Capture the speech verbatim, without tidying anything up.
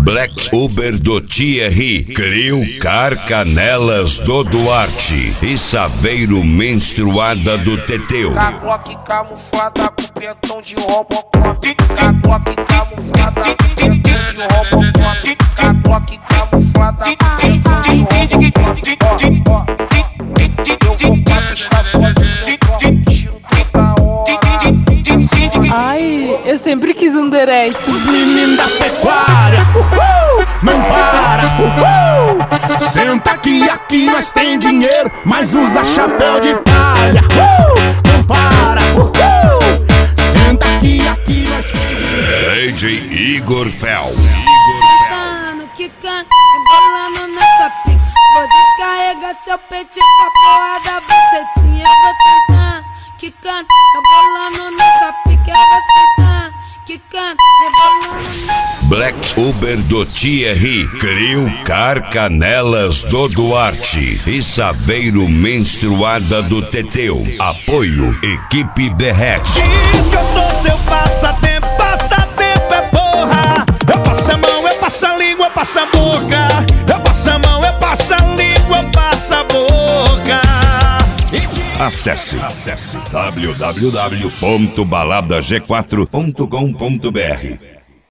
Black Uber do Thierry, Crio Carcanelas do Duarte e Saveiro Menstruada do Teteu. Glock camuflada com pentão de Robocop. Glock camuflada com pentão de Robocop. Glock camuflada com pentão de Robocop. Eu vou pra pista sozinho, tiro toda hora. Ai, eu sempre quis um derek. Os meninos da pecuária, uhul, não para, uhul. Senta aqui, aqui nós tem dinheiro, mas usa chapéu de palha, uhul, não para, uhul. Senta aqui, aqui nós tem dinheiro. D J Igor Fel. Sentando, quicando, embolando nessa pica. Vou descarregar seu peito com a porra da bucetinha. Eu vou sentar, quicando, embolando nessa pica. Eu vou sentar, quicando, embolando nessa. Black Uber do Thierry, Crio Carcanelas do Duarte e Saveiro Menstruada do Teteu. Apoio Equipe Derrete. Diz que eu sou seu passatempo, passatempo é porra. Eu passo a mão, eu passo a língua, eu passo a boca. Eu passo a mão, eu passo a língua, eu passo a boca. Acesse, acesse w w w ponto balada g quatro ponto com ponto b r.